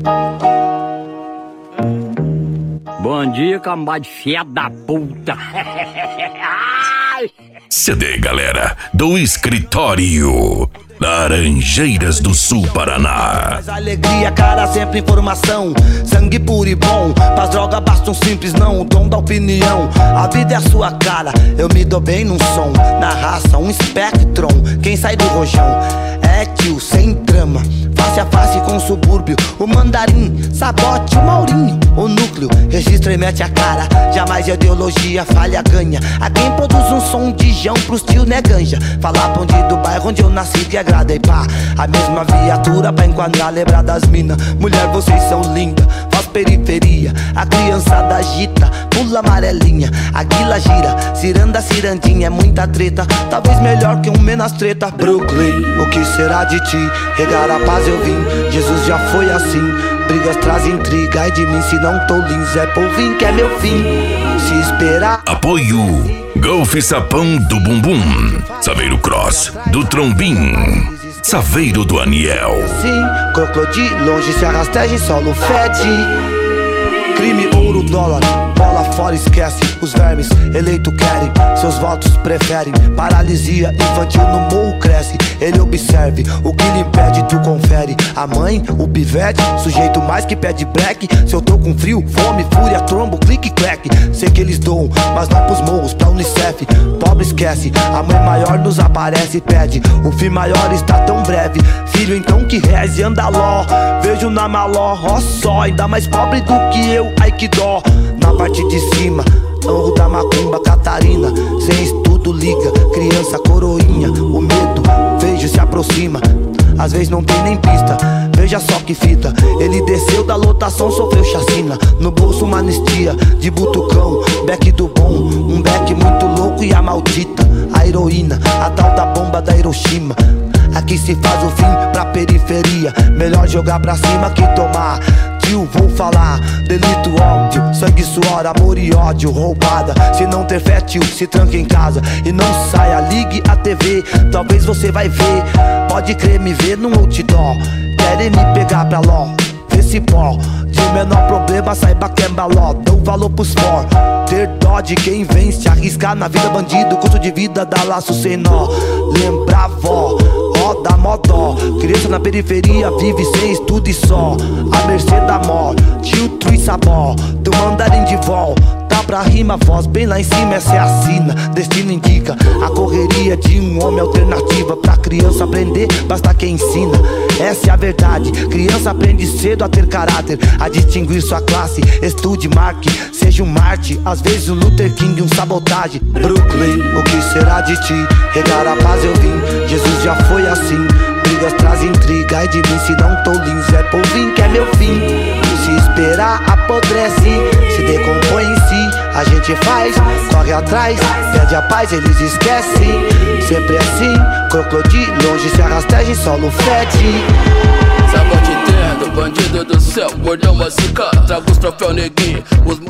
Bom dia, cambada de fia da puta. CD, galera, do escritório Laranjeiras do Sul, Paraná. Mais alegria, cara, sempre informação. Sangue puro e bom. Pras drogas basta um simples não. O dom da opinião. A vida é a sua cara. Eu me dou bem num som. Na raça, um espectron. Quem sai do rojão é tio, sem trama. Face a face com o subúrbio. O mandarim, sabote, o Maurinho. O núcleo, registra e mete a cara. Jamais ideologia, falha, ganha. A quem produz um som de jão pros tio, né, ganja. Falar ponte do bairro onde eu nasci que agrada e pá. A mesma viatura pra enquadrar, lembrar das minas. Mulher, vocês são lindas, faz periferia. A criançada agita, pula amarelinha. A guila gira, ciranda, cirandinha. É muita treta, talvez melhor que um menos treta. Brooklyn, o que será de ti? Regar a paz eu vim, Jesus já foi assim. Brigas trazem intriga, ai de mim se não tô lindo. Zé Polvinho que é meu fim, se esperar. Apoio Golf Sapão do Bumbum, Saveiro Cross do Trombim, Saveiro do Aniel. Sim, crocodilo, longe se arrasteja em solo fede. Crime, ouro, dólar, bola fora, esquece. Os vermes, eleito querem, seus votos preferem. Paralisia infantil no morro cresce. Ele observe, o que lhe impede tu confere. A mãe, o pivete, sujeito mais que pede break. Se eu tô com frio, fome, fúria, trombo, clique, clack. Sei que eles doam, mas não pros morros, pra Unicef. Pobre esquece, a mãe maior nos aparece e pede. O fim maior está tão breve. Filho então que reze, anda ló. Vejo na maló, ó só. Ainda mais pobre do que eu, ai que dó. Na parte de cima, Morro da Macumba, Catarina. Sem estudo liga, criança coroinha. O medo, vejo se aproxima. Às vezes não tem nem pista, veja só que fita. Ele desceu da lotação, sofreu chacina. No bolso uma anistia, de butucão. Beck do bom, um beck muito louco e a maldita. A heroína, a tal da bomba da Hiroshima. Aqui se faz o fim pra periferia. Melhor jogar pra cima que tomar. Tio, vou falar, delito óbvio. Sangue, suor, amor e ódio, roubada. Se não ter fé, tio, se tranca em casa e não saia, ligue a TV. Talvez você vai ver, pode crer, me ver num outdoor. Querem me pegar pra ló, vê se pó. De menor problema, saiba que é baló. Dou valor pros for, ter dó de quem vem se arriscar na vida. Bandido, custo de vida, dá laço sem nó. Lembra vó, roda modó. Criança na periferia, vive sem estudo e só. A mercê da mó, tio, tru e sabó. Do mandarim de vol, tá pra rima, voz bem lá em cima, essa é a sina. Destino indica a correria de um homem, alternativa. Pra criança aprender, basta quem ensina. Essa é a verdade, criança aprende cedo a ter caráter, a distinguir sua classe. Estude, marque, seja um Marte. Às vezes um Luther King, um sabotagem. Brooklyn, o que será de ti? Regar a paz eu vim, Jesus já foi assim. Brigas trazem intriga, ai de mim se não tô lindo. Zé Polvinho que é meu fim, se esperar apodrece. Se decompõe em si, a gente faz, corre atrás, pede a paz, eles esquecem. Sempre assim, crocodilo, longe se arrasteja em solo fede. Sabote interno, bandido do céu, gordão macica, trago os troféus neguinho.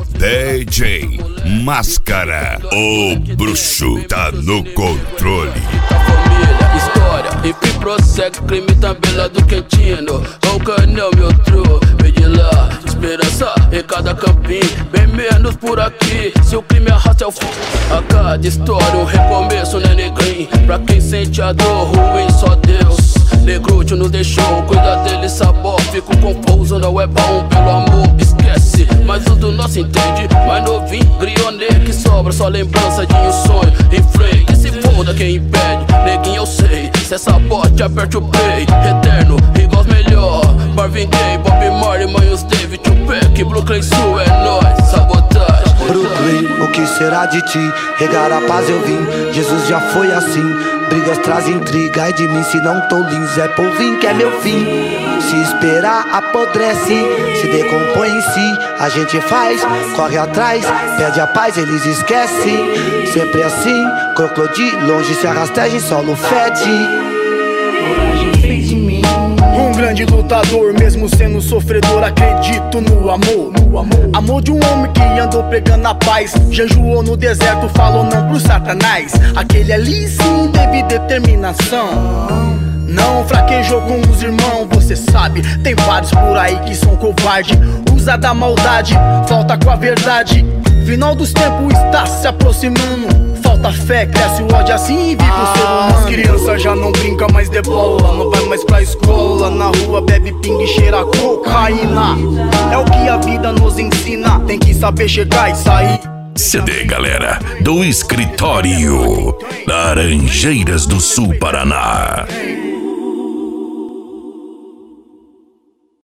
DJ Máscara, o bruxo tá no controle. Família, história, e que prossegue, crime também lá do Quentino. O canel, meu tru, vem de lá, esperança em cada campinho, bem menos por aqui. Se o crime arrasta é o fim, a cada história um recomeço, né, negrinho? Pra quem sente a dor ruim, só Deus. Negrúcio nos deixou, cuida dele, sabor. Fico confuso, não é bom, pelo amor, esquece. Mas o do nosso entende, mais novinho, grionê que sobra, só lembrança de um sonho. Em frente, que se foda quem impede, neguinho eu sei. Se é sabote, aperte o play. Eterno, igual melhor. Marvin Gaye, Bob Marley, Manhos David, Tupac, Brooklyn Sul, é nóis, sabotagem. Brooklyn, o que será de ti? Regar a paz eu vim, Jesus já foi assim. Brigas trazem intriga, ai de mim se não tô lindo. Zé Polvinho que é meu fim, se esperar apodrece. Se decompõe em si, a gente faz, corre atrás, pede a paz, eles esquecem. Sempre assim, crocodilo, longe se arrasteja em solo fede. Coragem fez de mim um grande lutador, mesmo sendo sofredor, acredito no amor. Amor de um homem que andou pregando a paz, jejuou no deserto, falou não pro satanás. Aquele ali sim teve determinação. Não fraquejou com os irmãos, você sabe. Tem vários por aí que são covarde, usa da maldade, falta com a verdade. Final dos tempos está se aproximando. Falta fé, cresce o ódio assim e vive o ser humano. As crianças já não brincam mais de bola, não vai mais pra escola. Na rua bebe pingue e cheira cocaína. É o que a vida nos ensina, tem que saber chegar e sair. CD, galera, do Escritório Laranjeiras do Sul, Paraná.